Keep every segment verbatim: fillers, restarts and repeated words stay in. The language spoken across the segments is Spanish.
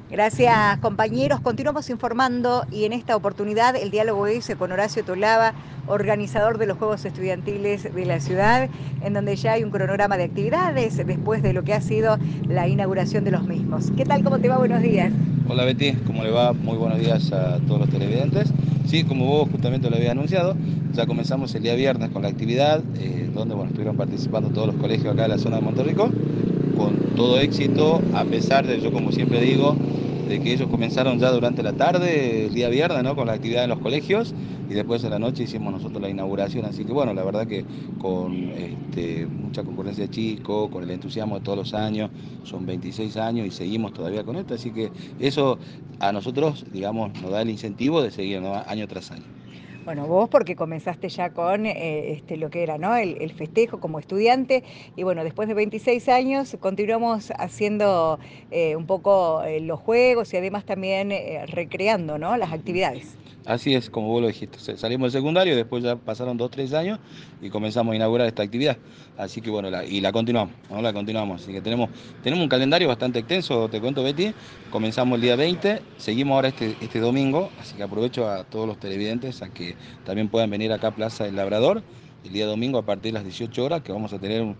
Gracias, compañeros. Continuamos informando y en esta oportunidad el diálogo es con Horacio Tolava, organizador de los Juegos Estudiantiles de la ciudad, en donde ya hay un cronograma de actividades después de lo que ha sido la inauguración de los mismos. ¿Qué tal? ¿Cómo te va? Buenos días. Hola Betty, ¿cómo le va? Muy buenos días a todos los televidentes. Sí, como vos justamente lo habías anunciado, ya comenzamos el día viernes con la actividad, eh, donde bueno, estuvieron participando todos los colegios acá de la zona de Monterrico, con todo éxito, a pesar de, yo como siempre digo, de que ellos comenzaron ya durante la tarde, el día viernes, ¿no? Con la actividad en los colegios, y después en la noche hicimos nosotros la inauguración. Así que bueno, la verdad que con este, mucha concurrencia de chicos, con el entusiasmo de todos los años, son veintiséis años y seguimos todavía con esto, así que eso a nosotros, digamos, nos da el incentivo de seguir, ¿no? Año tras año. Bueno, vos porque comenzaste ya con eh, este, lo que era, ¿no? El, el festejo como estudiante y bueno, después de veintiséis años continuamos haciendo eh, un poco eh, los juegos y además también eh, recreando, ¿no? Las actividades. Así es, como vos lo dijiste, se- salimos del secundario, después ya pasaron dos, tres años y comenzamos a inaugurar esta actividad. Así que bueno, la- y la continuamos, ¿no? La continuamos. Así que tenemos, tenemos un calendario bastante extenso, te cuento Betty. Comenzamos el día veinte, seguimos ahora este, este domingo, así que aprovecho a todos los televidentes a que también puedan venir acá a Plaza del Labrador. El día domingo a partir de las dieciocho horas, que vamos a tener, un,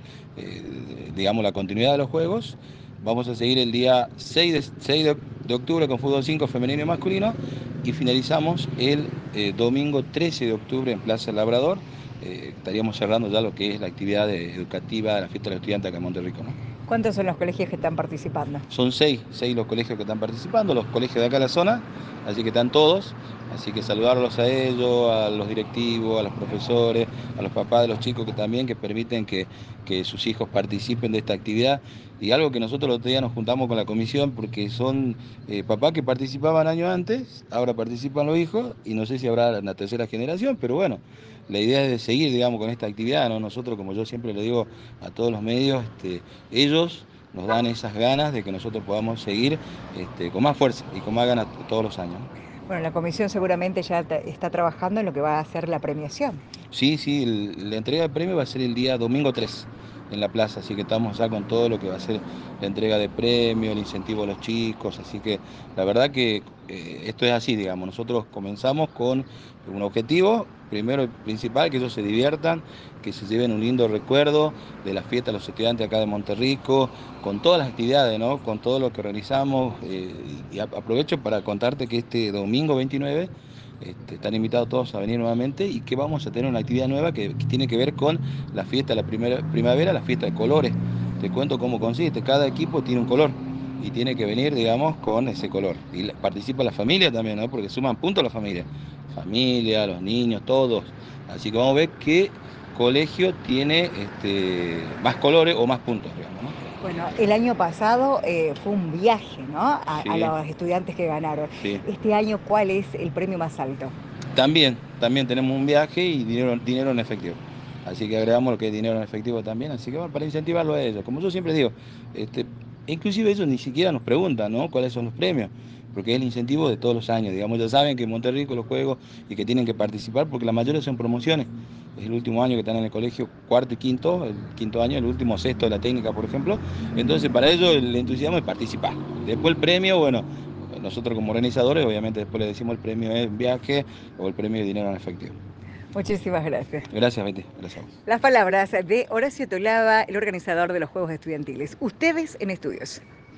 eh, digamos, la continuidad de los juegos. Vamos a seguir el día seis de, seis de de octubre con fútbol cinco femenino y masculino y finalizamos el eh, domingo trece de octubre en Plaza Labrador. Eh, estaríamos cerrando ya lo que es la actividad de- educativa de la fiesta de los estudiantes acá en Monterrico, ¿no? ¿Cuántos son los colegios que están participando? Son seis, seis los colegios que están participando, los colegios de acá de la zona, así que están todos. Así que saludarlos a ellos, a los directivos, a los profesores, a los papás de los chicos que también que permiten que, que sus hijos participen de esta actividad. Y algo que nosotros los otro día nos juntamos con la comisión porque son eh, papás que participaban años antes, ahora participan los hijos y no sé si habrá una tercera generación, pero bueno, la idea es de seguir, digamos, con esta actividad, ¿no? Nosotros, como yo siempre le digo a todos los medios, este, ellos nos dan esas ganas de que nosotros podamos seguir este, con más fuerza y con más ganas todos los años, ¿no? Bueno, la comisión seguramente ya te- está trabajando en lo que va a ser la premiación. Sí, sí, el- la entrega de premio va a ser el día domingo tres en la plaza, así que estamos ya con todo lo que va a ser la entrega de premio, el incentivo a los chicos, así que la verdad que eh, esto es así, digamos, nosotros comenzamos con un objetivo, primero y principal, que ellos se diviertan, que se lleven un lindo recuerdo de la fiesta de los estudiantes acá de Monterrico, con todas las actividades, ¿no? Con todo lo que organizamos, eh, y aprovecho para contarte que este domingo veintinueve este, están invitados todos a venir nuevamente y que vamos a tener una actividad nueva que, que tiene que ver con la fiesta de la primera, primavera, la fiesta de colores. Te cuento cómo consiste, cada equipo tiene un color y tiene que venir, digamos, con ese color. Y la- participa la familia también, ¿no? Porque suman puntos la familia. Familia, los niños, todos. Así que vamos a ver qué colegio tiene este, más colores o más puntos, digamos, ¿no? Bueno, el año pasado eh, fue un viaje, ¿no? A, a Sí, los estudiantes que ganaron. sí. Este año, ¿cuál es el premio más alto? También, también tenemos un viaje y dinero, dinero en efectivo. Así que agregamos lo que es dinero en efectivo también. Así que bueno, para incentivarlo a ellos. Como yo siempre digo, este, inclusive ellos ni siquiera nos preguntan, ¿no? ¿Cuáles son los premios? Porque es el incentivo de todos los años. Digamos, ya saben que en Monterrico los juegos y que tienen que participar porque la mayoría son promociones. Es el último año que están en el colegio, cuarto y quinto, el quinto año, el último sexto de la técnica, por ejemplo. Entonces, para ellos el entusiasmo es participar. Después el premio, bueno, nosotros como organizadores, obviamente después le decimos el premio es viaje o el premio de dinero en efectivo. Muchísimas gracias. Gracias, Betty. Gracias a vos. Las palabras de Horacio Tolava, el organizador de los Juegos Estudiantiles. Ustedes en estudios.